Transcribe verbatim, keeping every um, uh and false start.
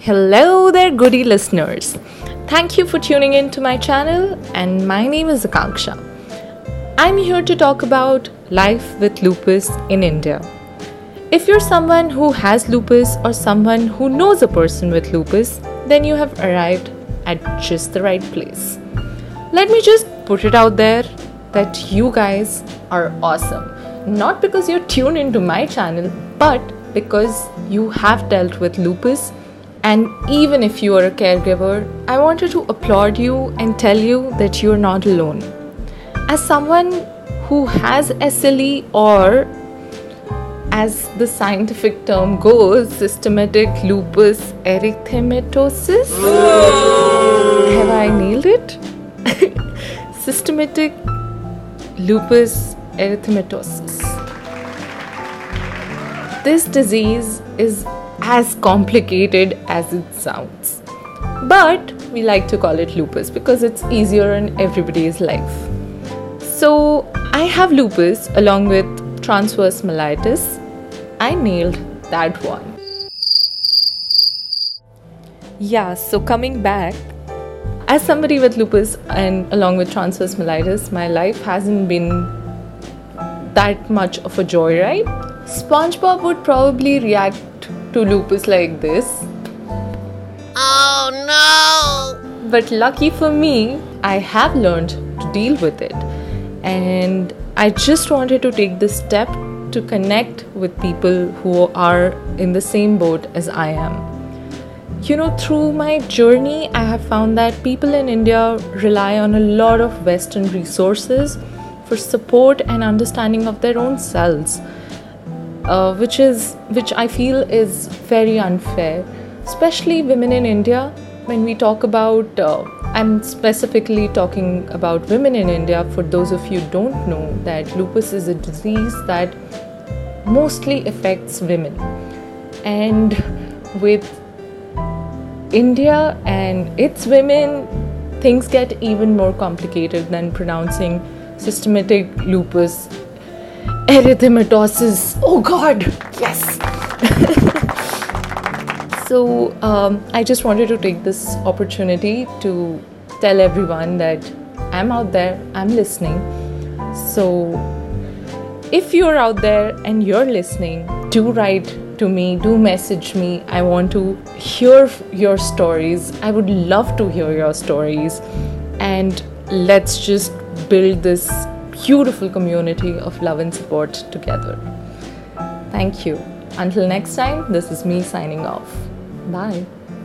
Hello there, goody listeners. Thank you for tuning in to my channel, and my name is Akanksha. I'm here to talk about life with lupus in India. If you're someone who has lupus or someone who knows a person with lupus, then you have arrived at just the right place. Let me just put it out there that you guys are awesome. Not because you're tuned into my channel, but because you have dealt with lupus. And even if you are a caregiver, I wanted to applaud you and tell you that you're not alone. As someone who has S L E, or as the scientific term goes, systematic lupus erythematosus. Have I nailed it? Systematic lupus erythematosus. This disease is as complicated as it sounds, but we like to call it lupus because it's easier in everybody's life. So I have lupus along with transverse myelitis. I nailed that one. Yeah, so coming back, as somebody with lupus and along with transverse myelitis, my life hasn't been that much of a joyride. SpongeBob would probably react to lupus like this. Oh no! But lucky for me, I have learned to deal with it. And I just wanted to take this step to connect with people who are in the same boat as I am. You know, through my journey, I have found that people in India rely on a lot of Western resources for support and understanding of their own selves. Uh, which is which I feel is very unfair, especially women in India. When we talk about, uh, I'm specifically talking about women in India. For those of you who don't know, that lupus is a disease that mostly affects women, and with India and its women, things get even more complicated than pronouncing systematic lupus erythematosus. Oh God, yes. So um, I just wanted to take this opportunity to tell everyone that I'm out there, I'm listening. So if you're out there and you're listening, do write to me, do message me. I want to hear your stories. I would love to hear your stories, and let's just build this beautiful community of love and support together. Thank you. Until next time, this is me signing off. Bye.